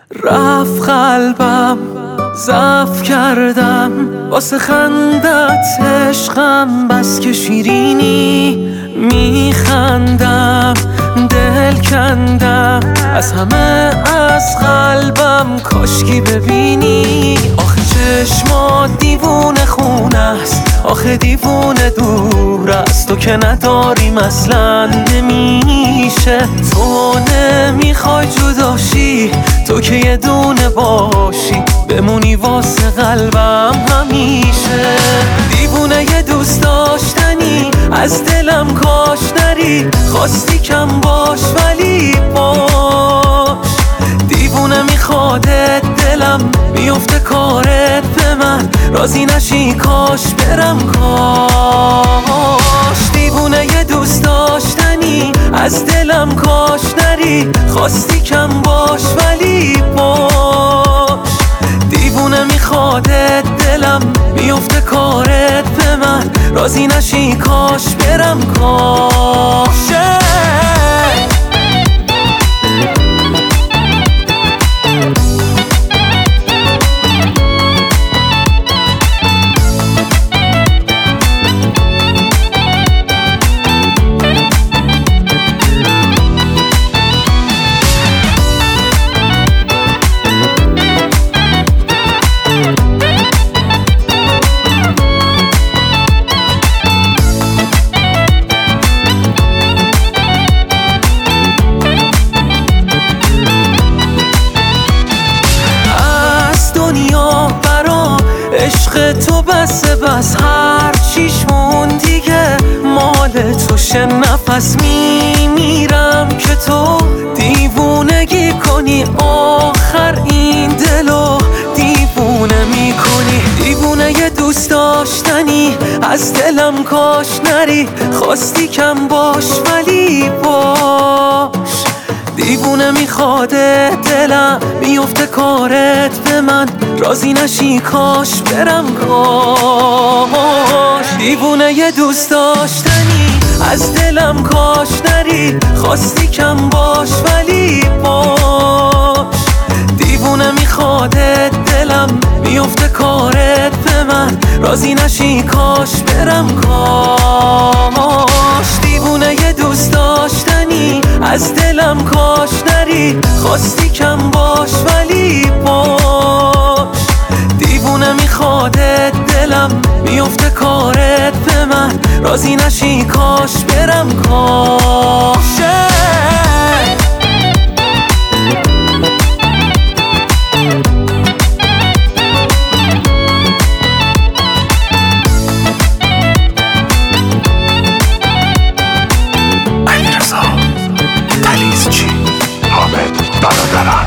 رفت قلبم ضعف کردم واسه خندت عشقم، بس که شیرینی میخندم دل کندم از همه از قلبم، کاشکی ببینی آخه چشمات دیوونه خونه است، آخه دیوونه دور است، تو که نداریم اصلا نمیشه، تو نمیخوای جداشی، تو که یه دونه باشی بمونی واسه قلبم همیشه. دیوونه یه دوست داشتنی از دلم کاش نری، خواستی کم باش ولی باش، دیوونه میخوادت دلم میفته کارت به من، راضی نشی کاش برم کاش. دیوونه یه دوست داشتنی از دلم کاش نری، خواستی کم باش ولی باش، دیوونه میخوادت دلم میفته کارت به من، راضی نشی کاش برم کاش. عشق تو بسه بس هر چیش مون دیگه مال توشه، نفس میمیرم که تو دیوونگی کنی، آخر این دلو دیوونه میکنی. دیوونه یه دوست داشتنی از دلم کاش نری، خواستی کم باش ولی باش، دیوونه میخواده دلم میفته کارت به من، راضی نشی کاش برم کاش. دیوونه یه دوست داشتنی از دلم کاش نری، خواستی کم باش ولی باش، دیوونه میخواده دلم میفته کارت به من، راضی نشی کاش برم کاش. دیوونه یه دوست داشتنی از دلم کاش نری، خواستی کم باش ولی باش، دیوونه میخوادت دلم میفته کارت به من، راضی نشی کاش برم کاش. علیرضا تلیزچی، حامد برادرم.